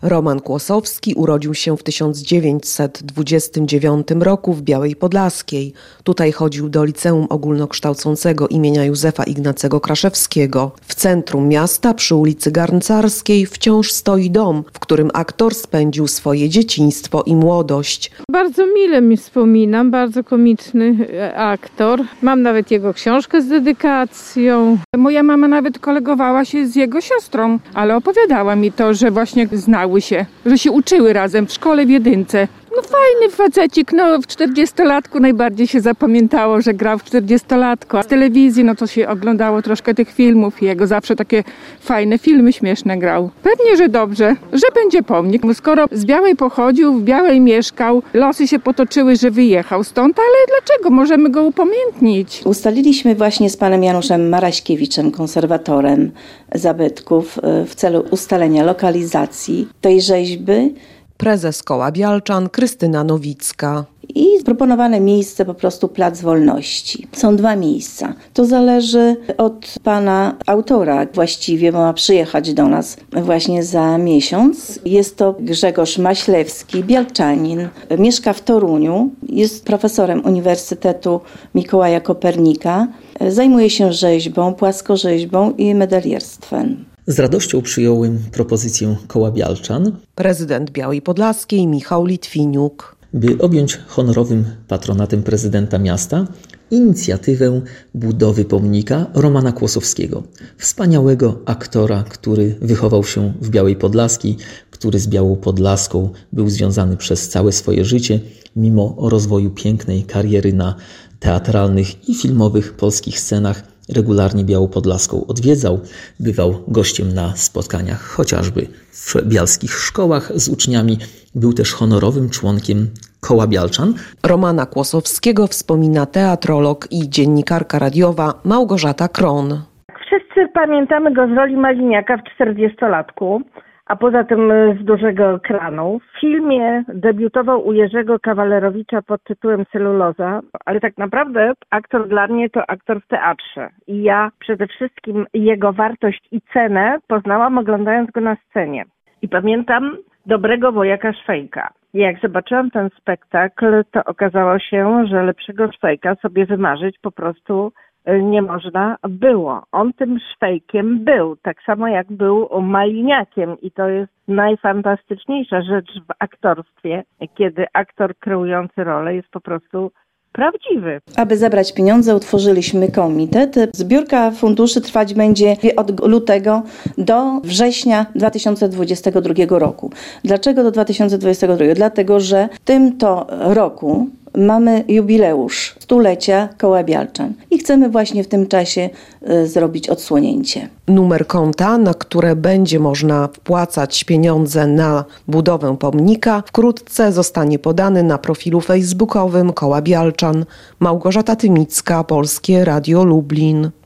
Roman Kłosowski urodził się w 1929 roku w Białej Podlaskiej. Tutaj chodził do Liceum Ogólnokształcącego imienia Józefa Ignacego Kraszewskiego. W centrum miasta, przy ulicy Garncarskiej, wciąż stoi dom, w którym aktor spędził swoje dzieciństwo i młodość. Bardzo mile mi wspominam, bardzo komiczny aktor. Mam nawet jego książkę z dedykacją. Moja mama nawet kolegowała się z jego siostrą, ale opowiadała mi to, że właśnie znały się, że się uczyły razem w szkole w Jedynce. No fajny facecik, w 40-latku najbardziej się zapamiętało, że grał w 40-latku. A z telewizji, to się oglądało troszkę tych filmów i jego zawsze takie fajne filmy śmieszne grał. Pewnie, że dobrze, że będzie pomnik. Skoro z Białej pochodził, w Białej mieszkał, losy się potoczyły, że wyjechał stąd, ale dlaczego? Możemy go upamiętnić. Ustaliliśmy właśnie z panem Januszem Maraśkiewiczem, konserwatorem zabytków, w celu ustalenia lokalizacji tej rzeźby. Prezes Koła Bialczan Krystyna Nowicka. I proponowane miejsce po prostu Plac Wolności. Są 2 miejsca. To zależy od pana autora właściwie, bo ma przyjechać do nas właśnie za miesiąc. Jest to Grzegorz Maślewski, bialczanin. Mieszka w Toruniu. Jest profesorem Uniwersytetu Mikołaja Kopernika. Zajmuje się rzeźbą, płaskorzeźbą i medalierstwem. Z radością przyjąłem propozycję Koła Bialczan. Prezydent Białej Podlaskiej Michał Litwiniuk. By objąć honorowym patronatem prezydenta miasta inicjatywę budowy pomnika Romana Kłosowskiego. Wspaniałego aktora, który wychował się w Białej Podlaskiej, który z Białą Podlaską był związany przez całe swoje życie, mimo rozwoju pięknej kariery na teatralnych i filmowych polskich scenach. Regularnie Białą Podlaską odwiedzał, bywał gościem na spotkaniach chociażby w bialskich szkołach z uczniami. Był też honorowym członkiem Koła Bialczan. Romana Kłosowskiego wspomina teatrolog i dziennikarka radiowa Małgorzata Kron. Wszyscy pamiętamy go z roli Maliniaka w 40-latku, a poza tym z dużego ekranu. W filmie debiutował u Jerzego Kawalerowicza pod tytułem Celuloza, ale tak naprawdę aktor dla mnie to aktor w teatrze. I ja przede wszystkim jego wartość i cenę poznałam oglądając go na scenie. I pamiętam Dobrego wojaka Szwejka. Jak zobaczyłam ten spektakl, to okazało się, że lepszego Szwejka sobie wymarzyć po prostu nie można było. On tym Szwejkiem był, tak samo jak był Maliniakiem i to jest najfantastyczniejsza rzecz w aktorstwie, kiedy aktor kreujący rolę jest po prostu prawdziwy. Aby zebrać pieniądze, utworzyliśmy komitet. Zbiórka funduszy trwać będzie od lutego do września 2022 roku. Dlaczego do 2022? Dlatego, że w tym to roku mamy jubileusz 100-lecia Koła Bialczan i chcemy właśnie w tym czasie zrobić odsłonięcie. Numer konta, na które będzie można wpłacać pieniądze na budowę pomnika, wkrótce zostanie podany na profilu facebookowym Koła Bialczan. Małgorzata Tymicka, Polskie Radio Lublin.